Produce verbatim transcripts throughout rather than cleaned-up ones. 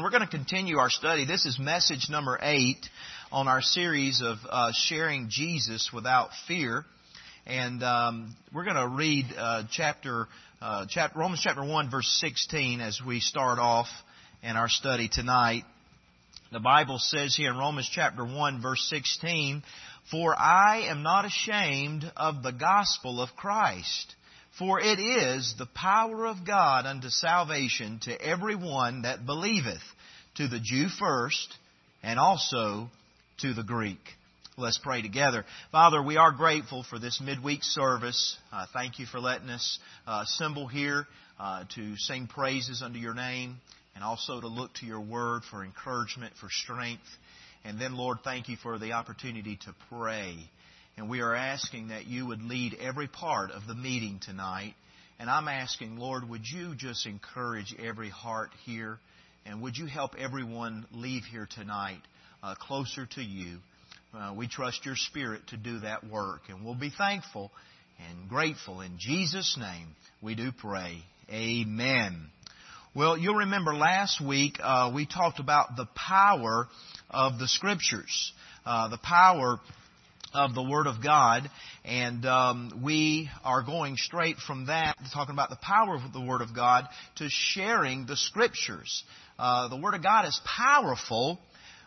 We're going to continue our study. This is message number eight on our series of uh, sharing Jesus without fear. And um, we're going to read uh, chapter, uh, chapter Romans chapter one, verse sixteen as we start off in our study tonight. The Bible says here in Romans chapter one, verse sixteen, "For I am not ashamed of the gospel of Christ. For it is the power of God unto salvation to every one that believeth, to the Jew first, and also to the Greek." Let's pray together. Father, we are grateful for this midweek service. Uh, thank you for letting us uh, assemble here uh, to sing praises unto your name, and also to look to your word for encouragement, for strength. And then, Lord, thank you for the opportunity to pray. And we are asking that you would lead every part of the meeting tonight. And I'm asking, Lord, would you just encourage every heart here? And would you help everyone leave here tonight uh, closer to you? Uh, we trust your Spirit to do that work. And we'll be thankful and grateful. In Jesus' name we do pray. Amen. Well, you'll remember last week uh, we talked about the power of the Scriptures. Uh, the power of the Word of God, and um, we are going straight from that, talking about the power of the Word of God, to sharing the Scriptures. Uh, the Word of God is powerful,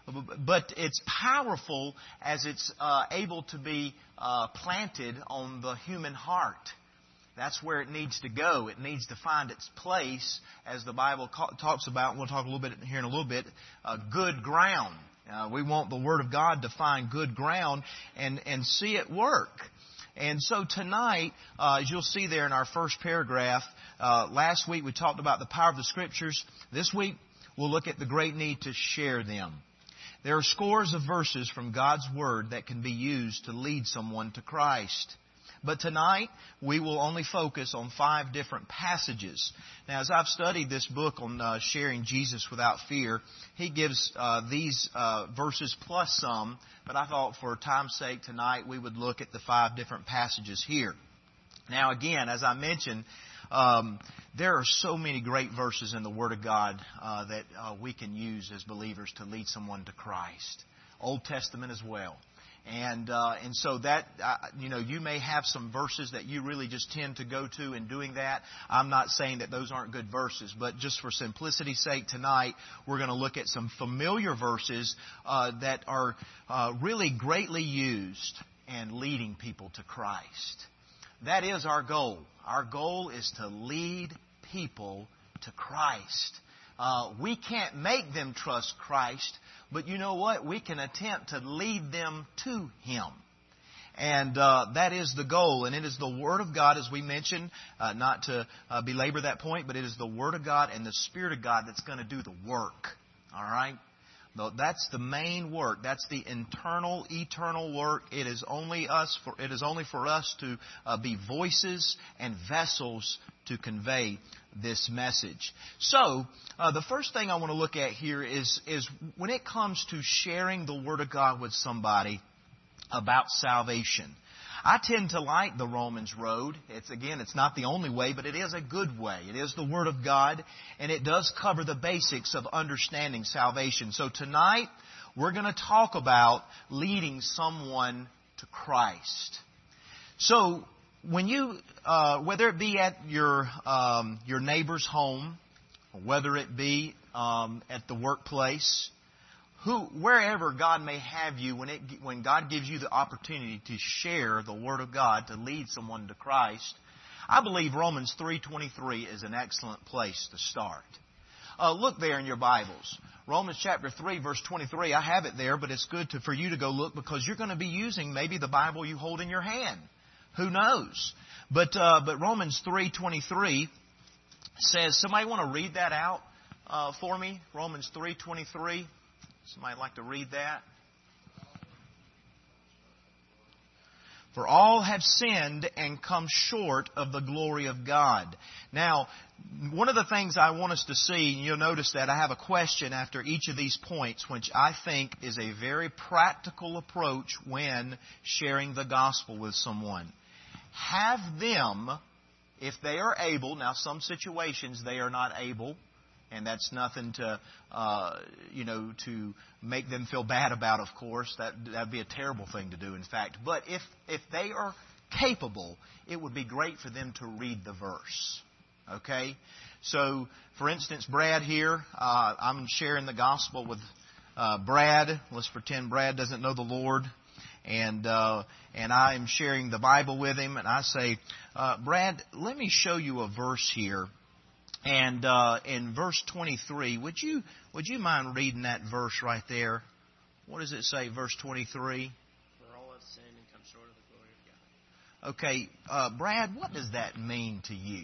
but it's powerful as it's uh, able to be uh, planted on the human heart. That's where it needs to go. It needs to find its place, as the Bible talks about, and we'll talk a little bit here in a little bit, uh, good ground. Uh, we want the Word of God to find good ground and, and see it work. And so tonight, uh, as you'll see there in our first paragraph, uh, last week we talked about the power of the Scriptures. This week we'll look at the great need to share them. There are scores of verses from God's Word that can be used to lead someone to Christ. But tonight, we will only focus on five different passages. Now, as I've studied this book on uh, sharing Jesus without fear, he gives uh, these uh, verses plus some, but I thought for time's sake tonight we would look at the five different passages here. Now, again, as I mentioned, um, there are so many great verses in the Word of God uh, that uh, we can use as believers to lead someone to Christ. Old Testament as well. And uh, and so that, uh, you know, you may have some verses that you really just tend to go to in doing that. I'm not saying that those aren't good verses, but just for simplicity's sake tonight, we're going to look at some familiar verses uh, that are uh, really greatly used in leading people to Christ. That is our goal. Our goal is to lead people to Christ. Uh, we can't make them trust Christ, but you know what? We can attempt to lead them to Him. And uh, that is the goal. And it is the Word of God, as we mentioned, uh, not to uh, belabor that point, but it is the Word of God and the Spirit of God that's going to do the work. All right? That's the main work. That's the internal, eternal work. It is only us. For, it is only for us to uh, be voices and vessels to convey this message. So, uh, the first thing I want to look at here is, is when it comes to sharing the Word of God with somebody about salvation. I tend to like the Romans road. It's, again, it's not the only way, but it is a good way. It is the Word of God, and it does cover the basics of understanding salvation. So tonight, we're going to talk about leading someone to Christ. So, when you, uh, whether it be at your um, your neighbor's home, or whether it be um, at the workplace, who, wherever God may have you, when it when God gives you the opportunity to share the Word of God to lead someone to Christ, I believe Romans three twenty-three is an excellent place to start. Uh, look there in your Bibles. Romans chapter three, verse twenty-three. I have it there, but it's good to, for you to go look because you're going to be using maybe the Bible you hold in your hand. Who knows? But uh, but Romans three twenty-three says, somebody want to read that out uh, for me? Romans three twenty-three. Somebody like to read that? For all have sinned and come short of the glory of God. Now, one of the things I want us to see, and you'll notice that I have a question after each of these points, which I think is a very practical approach when sharing the gospel with someone. Have them, if they are able, now some situations they are not able, And that's nothing to, uh, you know, to make them feel bad about, of course. That that'd be a terrible thing to do, in fact. But if if they are capable, it would be great for them to read the verse. Okay? So, for instance, Brad here, uh, I'm sharing the gospel with uh, Brad. Let's pretend Brad doesn't know the Lord. And uh, and I am sharing the Bible with him. And I say, uh, Brad, let me show you a verse here. And uh, in verse twenty-three, would you would you mind reading that verse right there? What does it say, verse twenty-three? For all have sinned and come short of the glory of God. Okay, uh, Brad, what does that mean to you?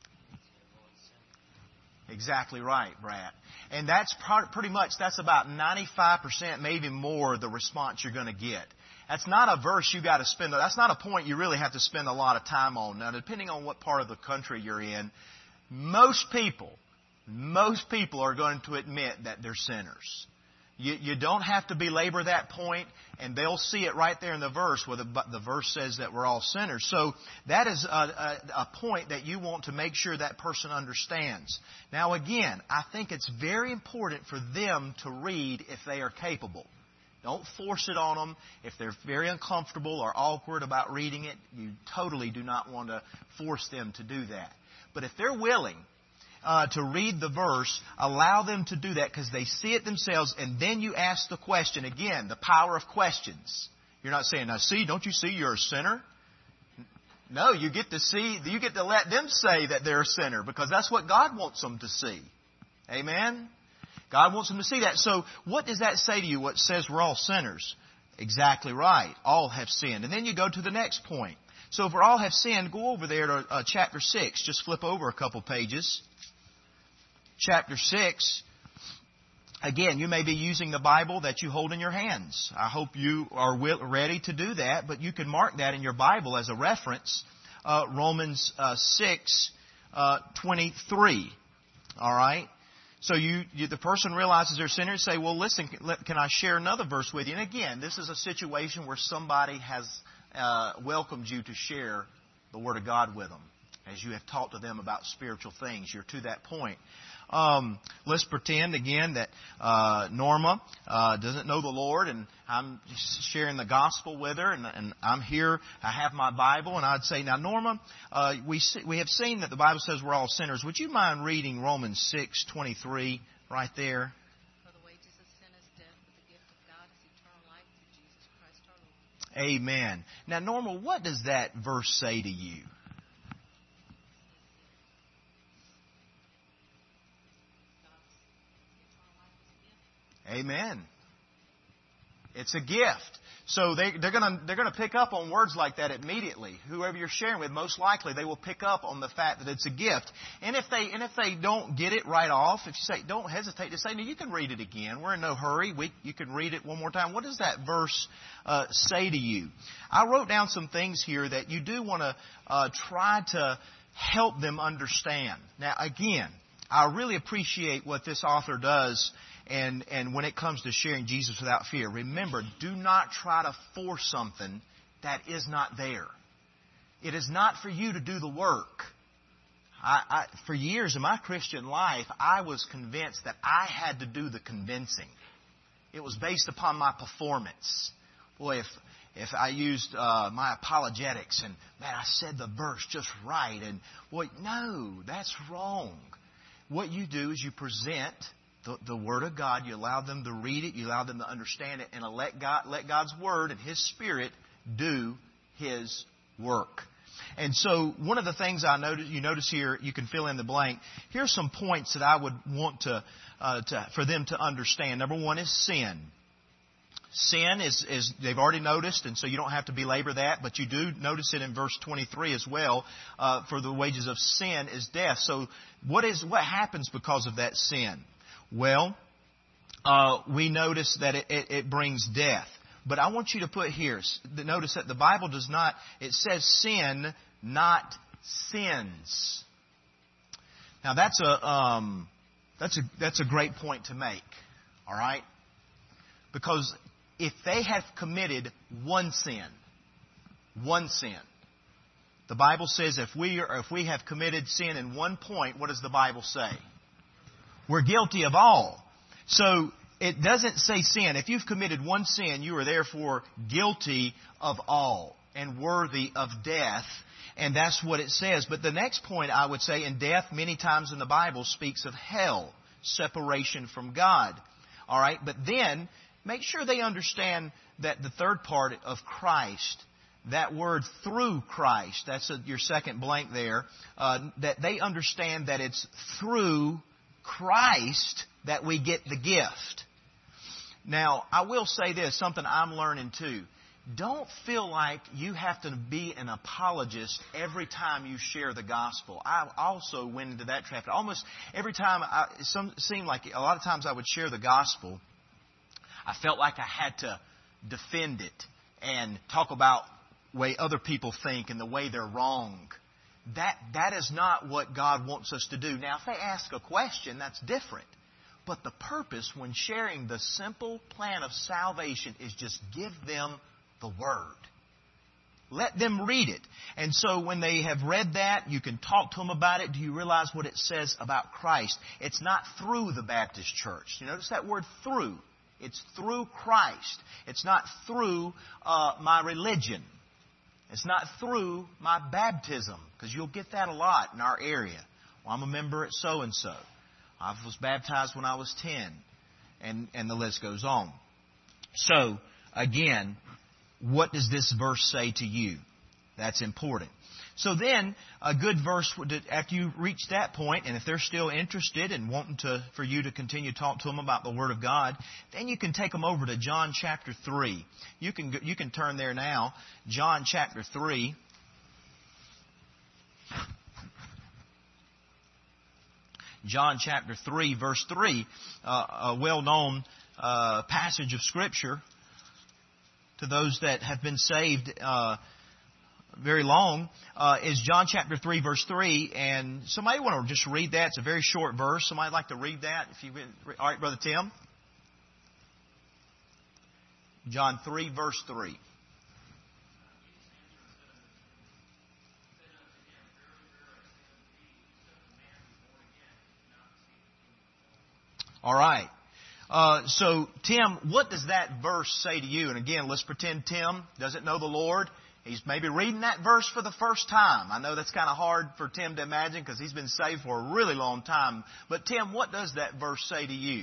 Exactly right, Brad. And that's pretty much, that's about ninety-five percent, maybe more, the response you're going to get. That's not a verse you got to spend, that's not a point you really have to spend a lot of time on. Now, depending on what part of the country you're in, most people, most people are going to admit that they're sinners. You, you don't have to belabor that point, and they'll see it right there in the verse where the, the verse says that we're all sinners. So that is a, a, a point that you want to make sure that person understands. Now again, I think it's very important for them to read if they are capable. Don't force it on them. If they're very uncomfortable or awkward about reading it, you totally do not want to force them to do that. But if they're willing uh, to read the verse, allow them to do that because they see it themselves, and then you ask the question. Again, the power of questions. You're not saying, now see, don't you see you're a sinner? No, you get to see, you get to let them say that they're a sinner because that's what God wants them to see. Amen? God wants them to see that. So what does that say to you, what says we're all sinners? Exactly right. All have sinned. And then you go to the next point. So if we all have sinned, go over there to uh, chapter six. Just flip over a couple pages. Chapter six. Again, you may be using the Bible that you hold in your hands. I hope you are will, ready to do that, but you can mark that in your Bible as a reference. Uh, Romans uh, six uh, twenty-three. All right? So you, you, the person realizes they're sinners. Say, well, listen, can, can I share another verse with you? And again, this is a situation where somebody has Uh, welcomed you to share the Word of God with them as you have talked to them about spiritual things. You're to that point. Um, let's pretend again that uh, Norma uh, doesn't know the Lord, and I'm sharing the gospel with her, and, and I'm here. I have my Bible, and I'd say, now, Norma, uh, we see, we have seen that the Bible says we're all sinners. Would you mind reading Romans six twenty-three right there? Amen. Now, Norma, what does that verse say to you? Amen. It's a gift. So they, they're going to they're going to pick up on words like that immediately. Whoever you're sharing with, most likely they will pick up on the fact that it's a gift. And if they and if they don't get it right off, if you say, don't hesitate to say, no, you can read it again. We're in no hurry. We you can read it one more time. What does that verse uh, say to you? I wrote down some things here that you do want to uh, try to help them understand. Now, again, I really appreciate what this author does. And, and when it comes to sharing Jesus without fear, remember, do not try to force something that is not there. It is not for you to do the work. I, I, for years in my Christian life, I was convinced that I had to do the convincing. It was based upon my performance. Boy, if if I used uh, my apologetics and, man, I said the verse just right. And, boy, no, that's wrong. What you do is you present The, the Word of God, you allow them to read it, you allow them to understand it, and let God, let God's Word and His Spirit do His work. And so one of the things I notice, you notice here, you can fill in the blank. Here's some points that I would want to, uh, to for them to understand. Number one is sin. Sin is, is, they've already noticed, and so you don't have to belabor that, but you do notice it in verse twenty-three as well. Uh, for the wages of sin is death. So what is what happens because of that sin? Well, uh, we notice that it, it, it brings death. But I want you to put here, notice that the Bible does not, it says sin, not sins. Now that's a, um, that's a, that's a great point to make. All right? Because if they have committed one sin, one sin, the Bible says if we are, if we have committed sin in one point, what does the Bible say? We're guilty of all. So it doesn't say sin. If you've committed one sin, you are therefore guilty of all and worthy of death. And that's what it says. But the next point I would say, in death, many times in the Bible speaks of hell, separation from God. All right, but then make sure they understand that the third part of Christ, that word through Christ, that's a, your second blank there, uh, that they understand that it's through Christ that we get the gift. Now, I will say this, something I'm learning too. Don't feel like you have to be an apologist every time you share the gospel. I also went into that trap. Almost every time, I, it some, seemed like a lot of times I would share the gospel, I felt like I had to defend it and talk about the way other people think and the way they're wrong. That that is not what God wants us to do. Now, if they ask a question, that's different. But the purpose when sharing the simple plan of salvation is just give them the Word. Let them read it. And so when they have read that, you can talk to them about it. Do you realize what it says about Christ? It's not through the Baptist church. You notice that word through. It's through Christ. It's not through uh, my religion. It's not through my baptism, because you'll get that a lot in our area. Well, I'm a member at so-and-so. I was baptized when I was ten. And, and the list goes on. So, again, what does this verse say to you? That's important. So then, a good verse, after you reach that point, and if they're still interested and wanting to, for you to continue to talk to them about the Word of God, then you can take them over to John chapter three. You can, you can turn there now. John chapter three. John chapter three, verse three, uh, a well-known uh, passage of Scripture to those that have been saved uh, very long, uh, is John chapter three, verse three. And somebody want to just read that? It's a very short verse. Somebody like to read that? If you, all right, Brother Tim. John three, verse three. All right. Uh, so, Tim, what does that verse say to you? And again, let's pretend Tim doesn't know the Lord. He's maybe reading that verse for the first time. I know that's kind of hard for Tim to imagine because he's been saved for a really long time. But, Tim, what does that verse say to you?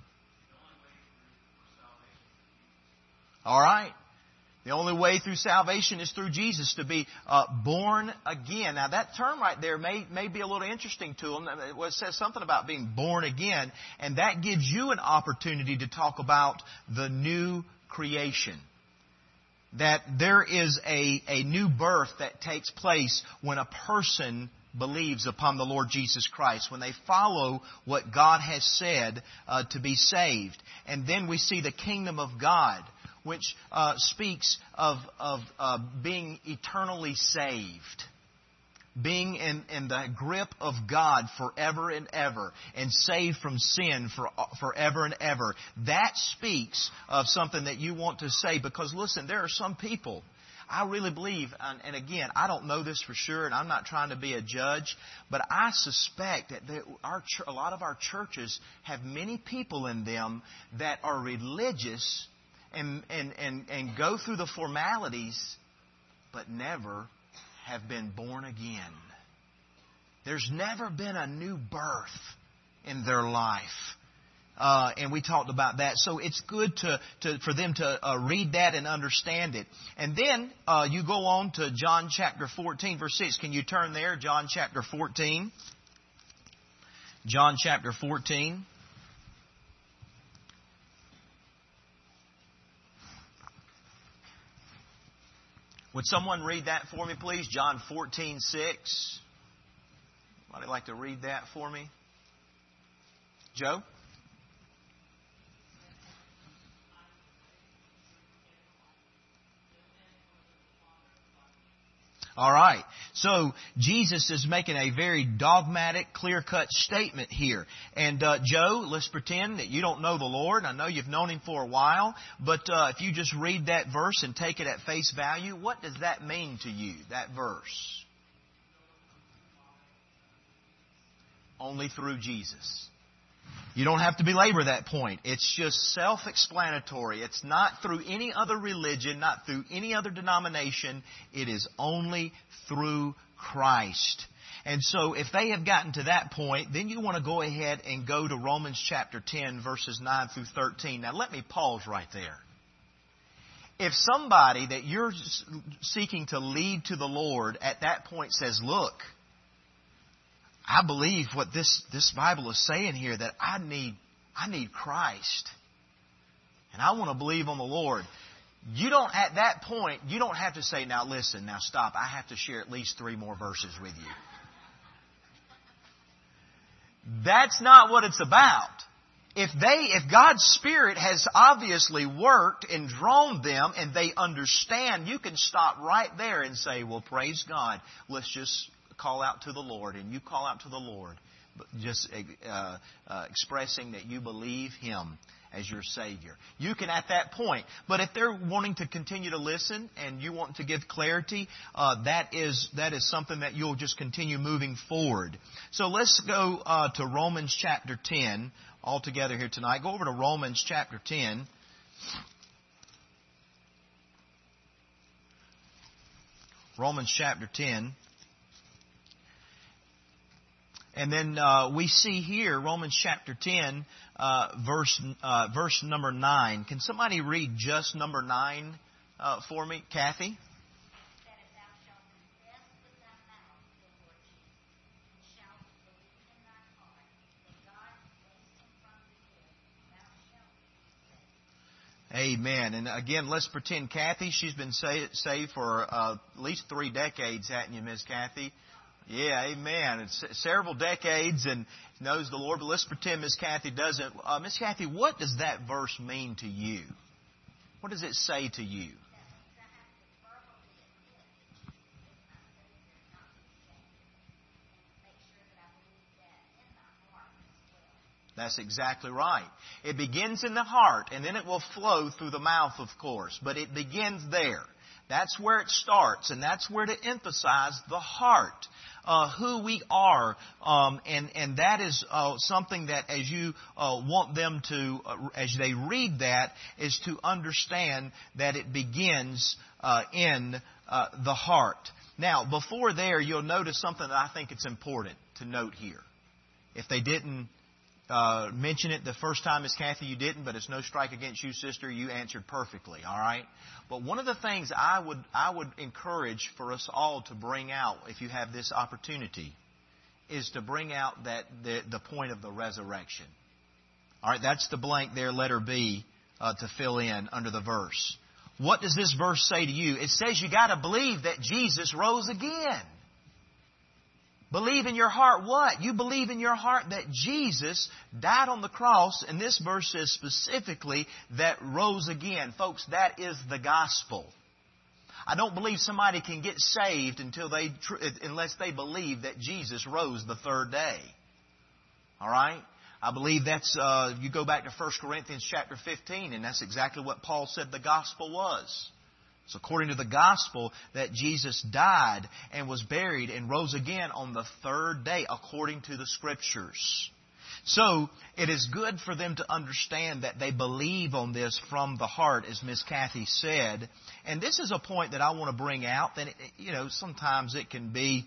All right. The only way through salvation is through Jesus, to be uh, born again. Now, that term right there may, may be a little interesting to them. It says something about being born again, and that gives you an opportunity to talk about the new creation. That there is a, a new birth that takes place when a person believes upon the Lord Jesus Christ, when they follow what God has said uh, to be saved. And then we see the kingdom of God, which uh, speaks of, of uh, being eternally saved. Being in, in the grip of God forever and ever, and saved from sin for forever and ever. That speaks of something that you want to say, because listen, there are some people, I really believe, and, and again, I don't know this for sure, and I'm not trying to be a judge, but I suspect that there, our, a lot of our churches have many people in them that are religious and, and, and, and go through the formalities, but never have been born again. There's never been a new birth in their life. Uh, and we talked about that. So it's good to, to for them to uh, read that and understand it. And then uh, you go on to John chapter fourteen, verse six. Can you turn there? John chapter fourteen. John chapter fourteen. Would someone read that for me, please? John fourteen, six. Anybody like to read that for me? Joe? All right. So Jesus is making a very dogmatic, clear-cut statement here. And uh, Joe, let's pretend that you don't know the Lord. I know you've known Him for a while. But uh, if you just read that verse and take it at face value, what does that mean to you, that verse? Only through Jesus. You don't have to belabor that point. It's just self-explanatory. It's not through any other religion, not through any other denomination. It is only through Christ. And so if they have gotten to that point, then you want to go ahead and go to Romans chapter ten, verses nine through thirteen. Now let me pause right there. If somebody that you're seeking to lead to the Lord at that point says, look, I believe what this, this Bible is saying here, that I need, I need Christ. And I want to believe on the Lord. You don't, at that point, you don't have to say, now listen, now stop. I have to share at least three more verses with you. That's not what it's about. If they, if God's Spirit has obviously worked and drawn them and they understand, you can stop right there and say, well, praise God. Let's just call out to the Lord. And you call out to the Lord, just uh, uh, expressing that you believe Him as your Savior. You can at that point. But if they're wanting to continue to listen and you want to give clarity, uh, that is that is something that you'll just continue moving forward. So let's go uh, to Romans chapter ten all together here tonight. Go over to Romans chapter ten. Romans chapter ten. And then uh, we see here, Romans chapter ten, uh, verse uh, verse number nine. Can somebody read just number nine uh, for me, Kathy? Amen. And again, let's pretend Kathy, she's been saved for uh, at least three decades, hadn't you, Miss Kathy? Yeah, amen. It's several decades and knows the Lord. But let's pretend Miss Kathy doesn't. Uh, Miss Kathy, what does that verse mean to you? What does it say to you? That's exactly right. It begins in the heart, and then it will flow through the mouth, of course. But it begins there. That's where it starts, and that's where to emphasize the heart, uh, who we are, um, and and that is uh, something that as you uh, want them to, uh, as they read that, is to understand that it begins uh, in uh, the heart. Now, before there, you'll notice something that I think it's important to note here. If they didn't Uh, mention it the first time, Miss Kathy, you didn't, but it's no strike against you, sister. You answered perfectly, all right? But one of the things I would I would encourage for us all to bring out, if you have this opportunity, is to bring out that the, the point of the resurrection. All right, that's the blank there, letter B, uh, to fill in under the verse. What does this verse say to you? It says you got to believe that Jesus rose again. Believe in your heart what? You believe in your heart that Jesus died on the cross, and this verse says specifically that rose again. Folks, that is the gospel. I don't believe somebody can get saved until they, unless they believe that Jesus rose the third day. All right? I believe that's, uh, you go back to First Corinthians chapter fifteen, and that's exactly what Paul said the gospel was. It's according to the gospel that Jesus died and was buried and rose again on the third day according to the Scriptures. So it is good for them to understand that they believe on this from the heart, as Miss Kathy said. And this is a point that I want to bring out. That, you know, sometimes it can be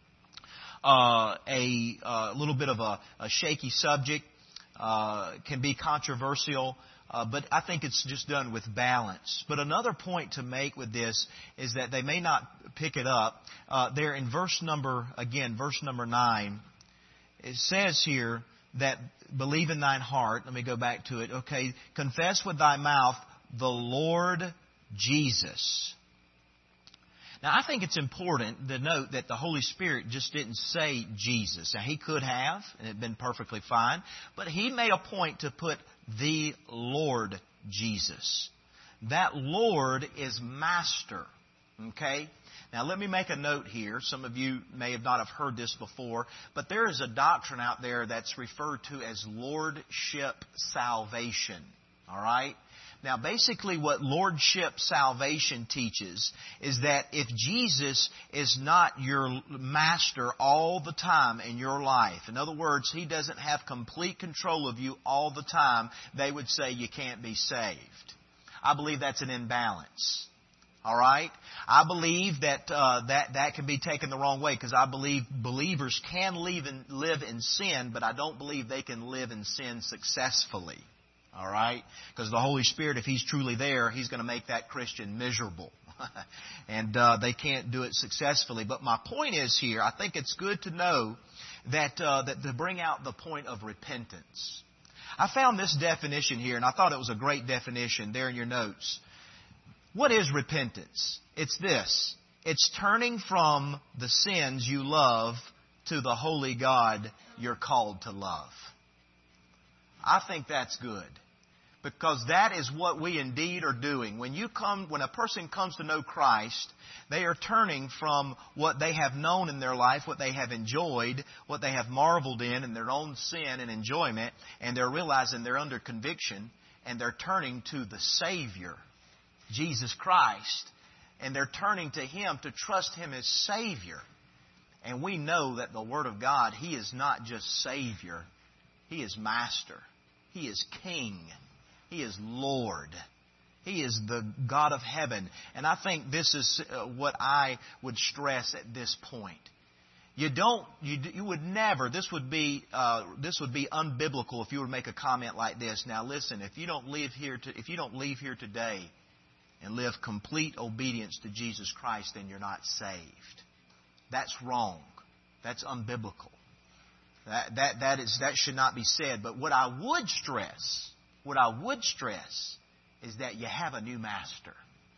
uh, a, a little bit of a, a shaky subject, uh, can be controversial. Uh, but I think it's just done with balance. But another point to make with this is that they may not pick it up. Uh, there in verse number, again, verse number nine, it says here that believe in thine heart. Let me go back to it. Okay, confess with thy mouth the Lord Jesus. Now, I think it's important to note that the Holy Spirit just didn't say Jesus. Now, He could have, and it had been perfectly fine. But He made a point to put the Lord Jesus. That Lord is Master. Okay? Now, let me make a note here. Some of you may have not have heard this before. But there is a doctrine out there that's referred to as Lordship salvation. All right? Now, basically what Lordship salvation teaches is that if Jesus is not your master all the time in your life, in other words, He doesn't have complete control of you all the time, they would say you can't be saved. I believe that's an imbalance. All right? I believe that uh, that that can be taken the wrong way, because I believe believers can live in, live in sin, but I don't believe they can live in sin successfully. All right? Because the Holy Spirit, if He's truly there, He's going to make that Christian miserable. and uh, they can't do it successfully. But my point is here, I think it's good to know that uh, that to bring out the point of repentance. I found this definition here, and I thought it was a great definition there in your notes. What is repentance? It's this. It's turning from the sins you love to the holy God you're called to love. I think that's good, because that is what we indeed are doing. When you come, when a person comes to know Christ, they are turning from what they have known in their life, what they have enjoyed, what they have marveled in in their own sin and enjoyment, and they're realizing they're under conviction, and they're turning to the Savior, Jesus Christ, and they're turning to Him to trust Him as Savior. And we know that the Word of God, He is not just Savior. He is Master. He is King. He is Lord. He is the God of heaven. And I think this is what I would stress at this point. You don't, you, you would never, this would be, uh, this would be unbiblical if you were to make a comment like this. Now listen, if you don't live here to, if you don't leave here today and live complete obedience to Jesus Christ, then you're not saved. That's wrong. That's unbiblical. That, that, that is, that should not be said. But what I would stress, what I would stress is that you have a new master.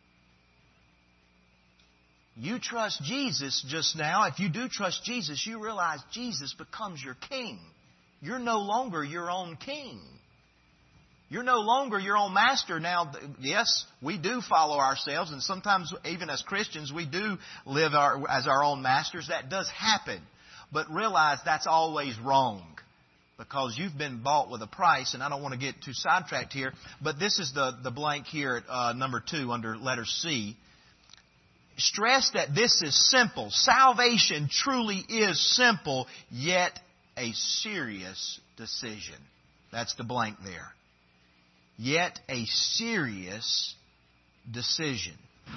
You trust Jesus just now. If you do trust Jesus, you realize Jesus becomes your king. You're no longer your own king. You're no longer your own master. Now, yes, we do follow ourselves, and sometimes even as Christians, we do live our, as our own masters. That does happen. But realize that's always wrong, because you've been bought with a price, and I don't want to get too sidetracked here, but this is the, the blank here at uh, number two under letter C. Stress that this is simple. Salvation truly is simple, yet a serious decision. That's the blank there. Yet a serious decision.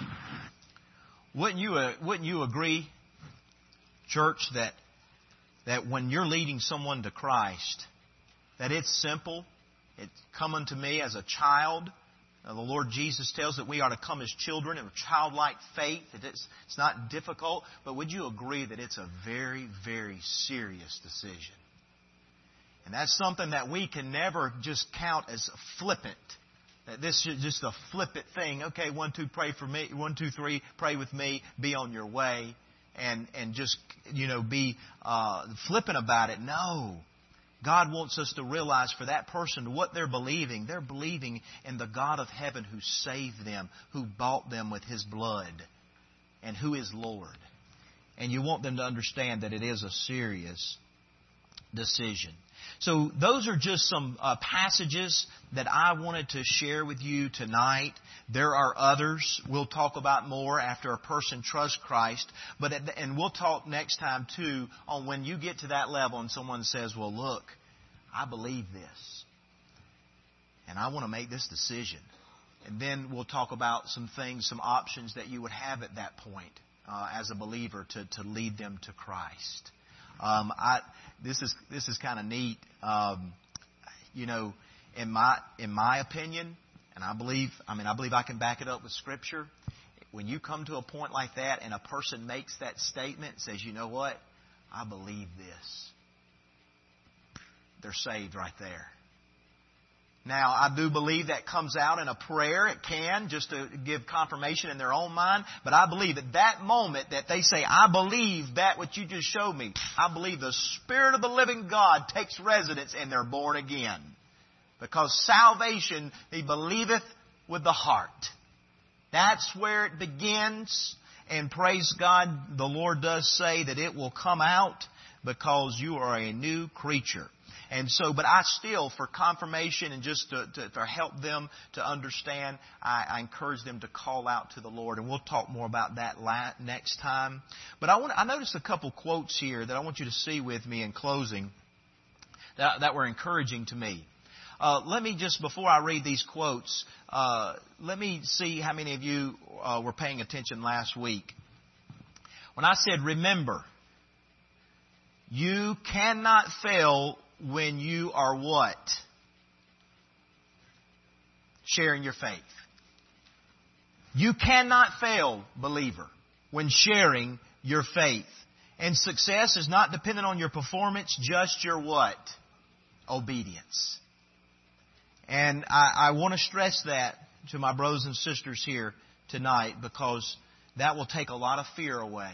Wouldn't you, uh, wouldn't you agree, church, that that when you're leading someone to Christ, that it's simple? It's come unto me as a child. Now, the Lord Jesus tells that we are to come as children in childlike faith. It's, it's not difficult, but would you agree that it's a very, very serious decision? And that's something that we can never just count as flippant. That this is just a flippant thing. Okay, one, two, pray for me. One, two, three, pray with me. Be on your way. And and just, you know, be uh, flippant about it. No. God wants us to realize for that person what they're believing. They're believing in the God of heaven who saved them, who bought them with His blood, and who is Lord. And you want them to understand that it is a serious decision. So those are just some uh, passages that I wanted to share with you tonight. There are others. We'll talk about more after a person trusts Christ. But at the, and we'll talk next time too on when you get to that level and someone says, well, look, I believe this, and I want to make this decision. And then we'll talk about some things, some options that you would have at that point uh, as a believer to, to lead them to Christ. Um, I, this is this is kind of neat. Um, you know, in my in my opinion, and I believe, I mean, I believe I can back it up with Scripture. When you come to a point like that, and a person makes that statement, says, "You know what? I believe this." They're saved right there. Now, I do believe that comes out in a prayer. It can, just to give confirmation in their own mind. But I believe at that moment that they say, I believe that what you just showed me. I believe the Spirit of the living God takes residence and they're born again. Because salvation, He believeth with the heart. That's where it begins. And praise God, the Lord does say that it will come out because you are a new creature. And so, but I still, for confirmation and just to, to, to help them to understand, I, I encourage them to call out to the Lord. And we'll talk more about that la- next time. But I want I noticed a couple quotes here that I want you to see with me in closing that, that were encouraging to me. Uh, let me just, before I read these quotes, uh, let me see how many of you uh, were paying attention last week. When I said, remember, you cannot fail when you are what? Sharing your faith. You cannot fail, believer, when sharing your faith. And success is not dependent on your performance, just your what? Obedience. And I, I want to stress that to my brothers and sisters here tonight, because that will take a lot of fear away.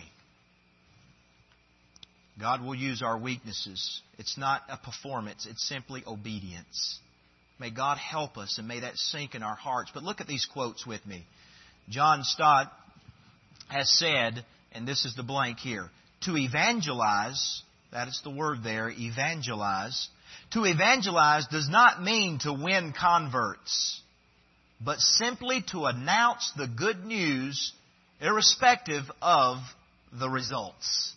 God will use our weaknesses. It's not a performance. It's simply obedience. May God help us, and may that sink in our hearts. But look at these quotes with me. John Stott has said, and this is the blank here, to evangelize, that is the word there, evangelize. To evangelize does not mean to win converts, but simply to announce the good news irrespective of the results.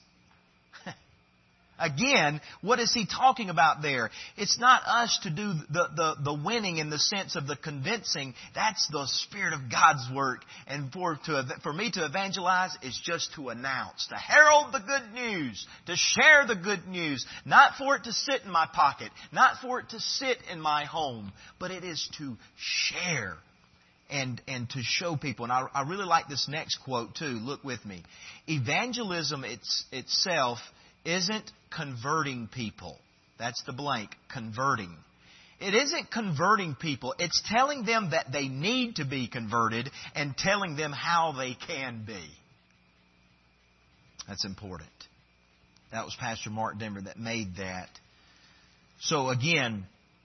Again, what is he talking about there? It's not us to do the, the, the winning in the sense of the convincing. That's the Spirit of God's work. And for, to, for me to evangelize is just to announce, to herald the good news, to share the good news. Not for it to sit in my pocket, not for it to sit in my home, but it is to share and, and to show people. And I, I really like this next quote too. Look with me. Evangelism it's, itself isn't converting people. That's the blank, converting. It isn't converting people. It's telling them that they need to be converted and telling them how they can be. That's important. That was Pastor Mark Denver that made that. So again,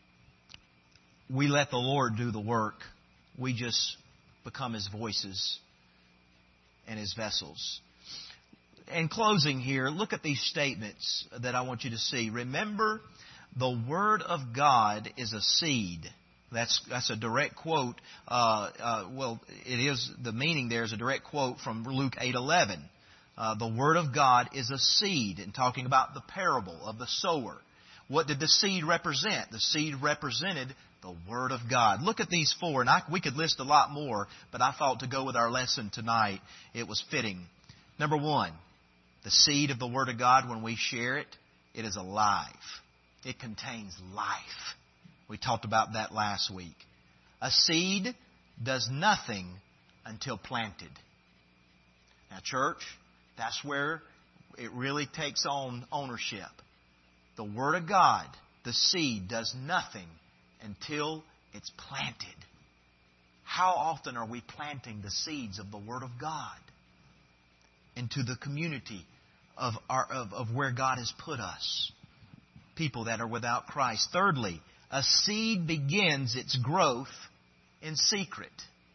we let the Lord do the work. We just become His voices and His vessels. In closing here, look at these statements that I want you to see. Remember, the Word of God is a seed. That's that's a direct quote. Uh, uh, well, it is, the meaning there is a direct quote from Luke eight eleven. Uh, the Word of God is a seed, and talking about the parable of the sower. What did the seed represent? The seed represented the Word of God. Look at these four, and I, we could list a lot more, but I thought to go with our lesson tonight, it was fitting. Number one. The seed of the Word of God, when we share it, it is alive. It contains life. We talked about that last week. A seed does nothing until planted. Now, church, that's where it really takes on ownership. The Word of God, the seed, does nothing until it's planted. How often are we planting the seeds of the Word of God into the community of, our, of, of where God has put us? People that are without Christ. Thirdly, a seed begins its growth in secret.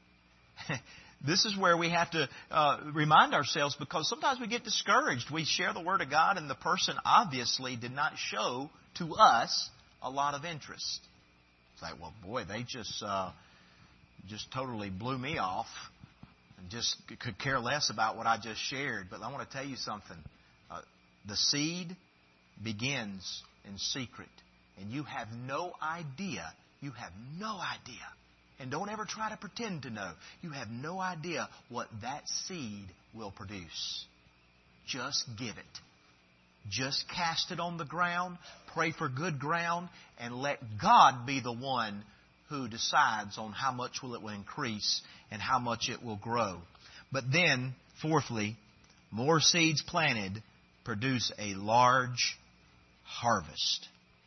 This is where we have to uh, remind ourselves, because sometimes we get discouraged. We share the Word of God and the person obviously did not show to us a lot of interest. It's like, well, boy, they just uh, just totally blew me off and just could care less about what I just shared. But I want to tell you something. Uh, the seed begins in secret. And you have no idea. You have no idea. And don't ever try to pretend to know. You have no idea what that seed will produce. Just give it. Just cast it on the ground. Pray for good ground. And let God be the one who decides on how much will it will increase and how much it will grow. But then, fourthly, more seeds planted produce a large harvest.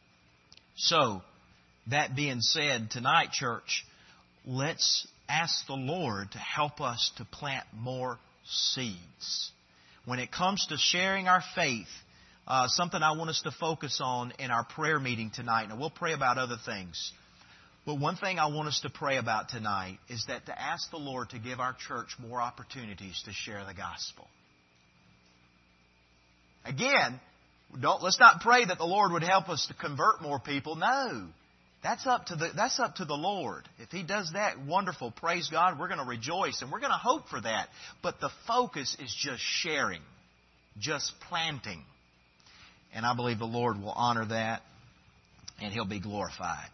So, that being said, tonight, church, let's ask the Lord to help us to plant more seeds. When it comes to sharing our faith, uh, something I want us to focus on in our prayer meeting tonight. Now, we'll pray about other things. But one thing I want us to pray about tonight is that to ask the Lord to give our church more opportunities to share the gospel. Again, Don't, let's not pray that the Lord would help us to convert more people. No. That's up to the, that's up to the Lord. If He does that, wonderful. Praise God. We're going to rejoice and we're going to hope for that. But the focus is just sharing, just planting. And I believe the Lord will honor that and He'll be glorified.